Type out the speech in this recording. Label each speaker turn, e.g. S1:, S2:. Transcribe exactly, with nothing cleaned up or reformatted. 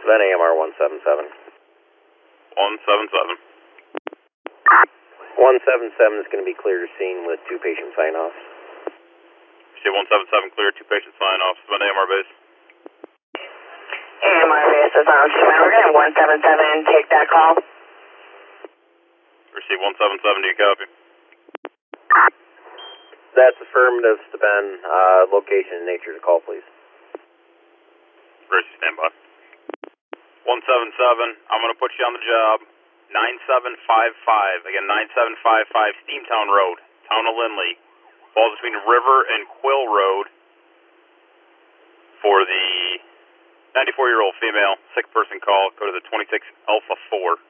S1: Then A M R one seven seven.
S2: one seven seven.
S1: one seven seven is going to be clear to scene with two patient sign-offs.
S2: See one seven seven clear, two patient sign-offs. Then A M R base.
S3: A M R base is on We're going to one seven seven take that call.
S2: Receive one seven seven, do you copy?
S1: That's affirmative to Ben. Uh, location and nature to call, please.
S2: Gracie, stand by. one seven seven, I'm going to put you on the job. nine seven five five, again, nine seven five five, Steamtown Road, Town of Lindley. Falls between River and Quill Road for the ninety-four-year-old female, sick person call. Go to the twenty-six Alpha four.